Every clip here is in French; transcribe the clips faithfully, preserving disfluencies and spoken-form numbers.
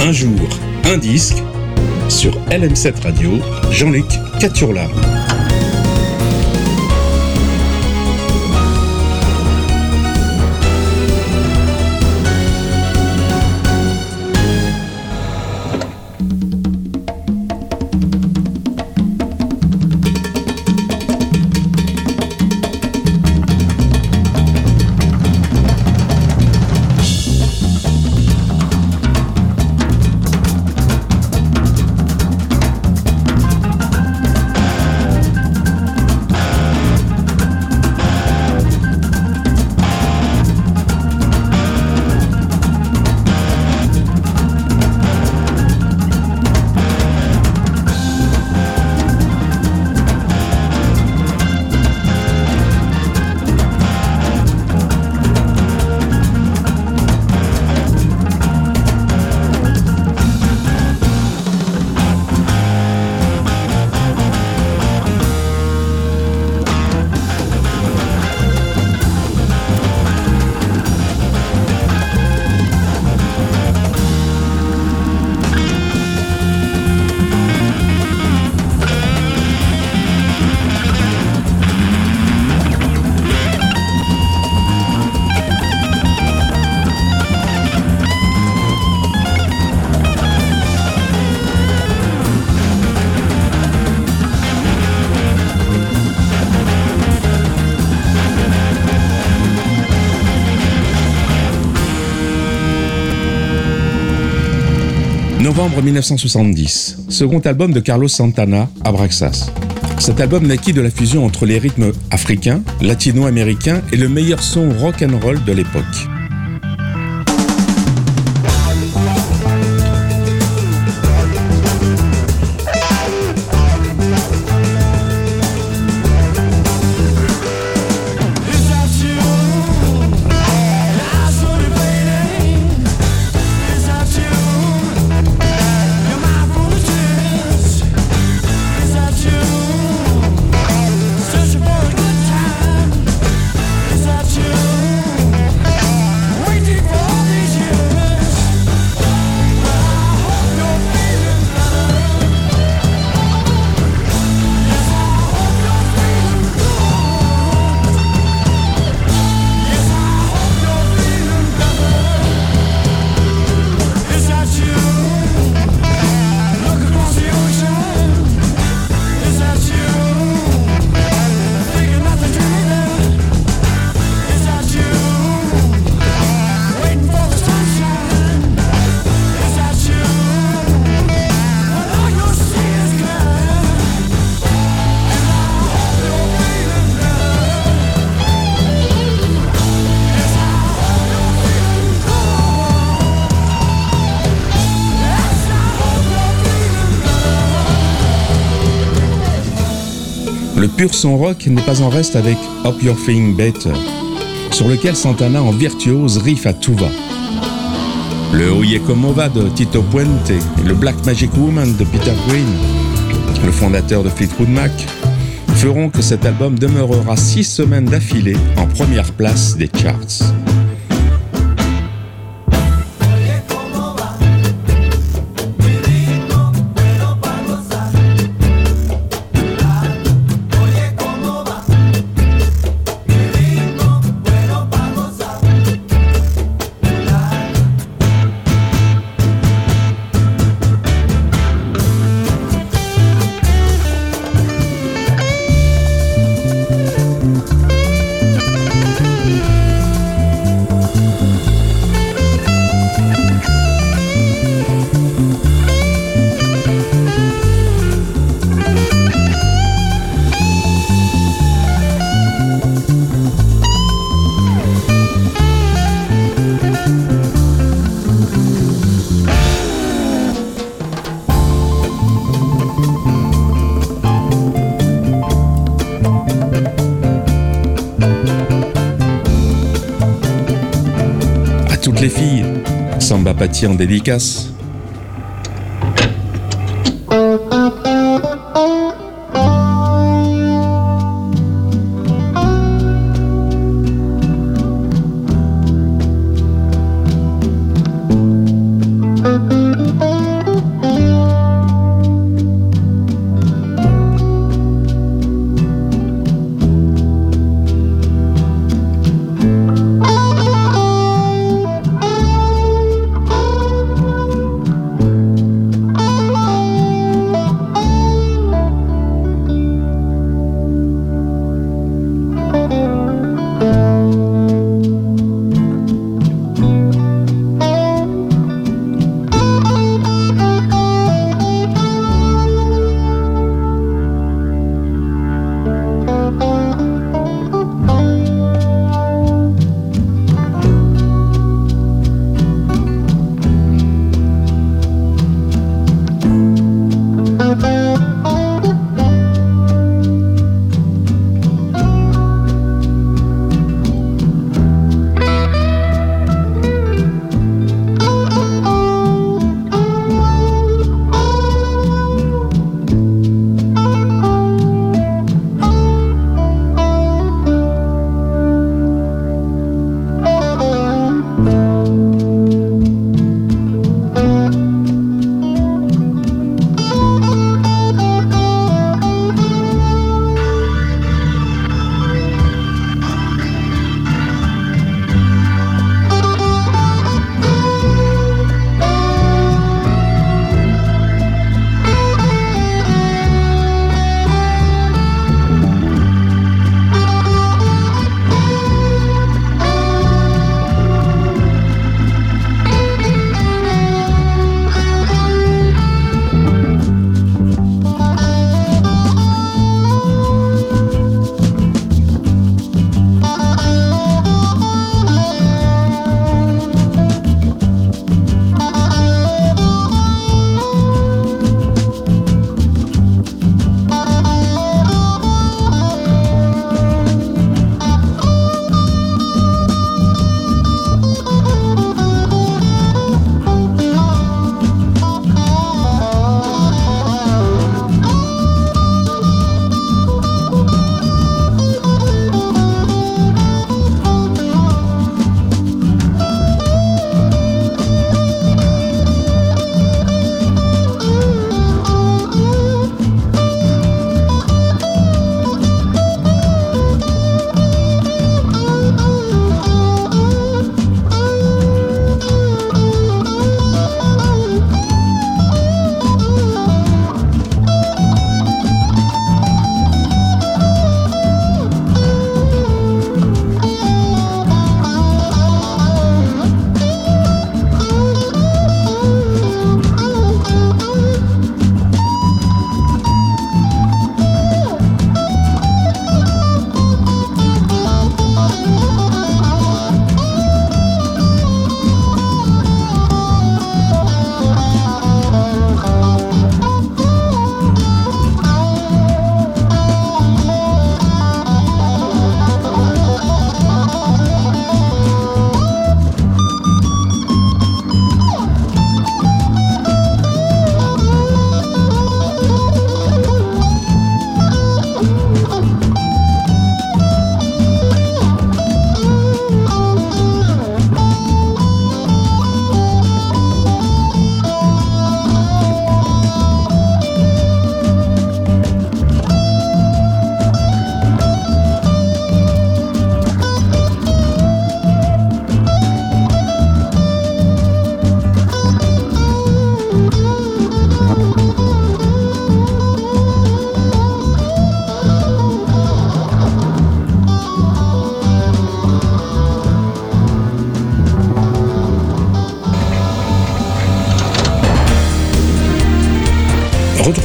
Un jour, un disque, sur L M sept Radio, Jean-Luc Caturla. Novembre mille neuf cent soixante-dix, second album de Carlos Santana, Abraxas. Cet album naquit de la fusion entre les rythmes africains, latino-américains et le meilleur son rock and roll de l'époque. Le pur son rock n'est pas en reste avec Hope You're Feeling Better, sur lequel Santana en virtuose riff à tout va. Le Oye Como Va de Tito Puente et le Black Magic Woman de Peter Green, le fondateur de Fleetwood Mac, feront que cet album demeurera six semaines d'affilée en première place des charts. Toutes les filles, Samba Patti en dédicace.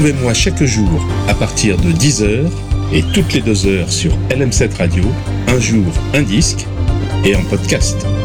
Retrouvez-moi chaque jour à partir de dix heures et toutes les deux heures sur L M sept Radio, un jour, un disque et en podcast.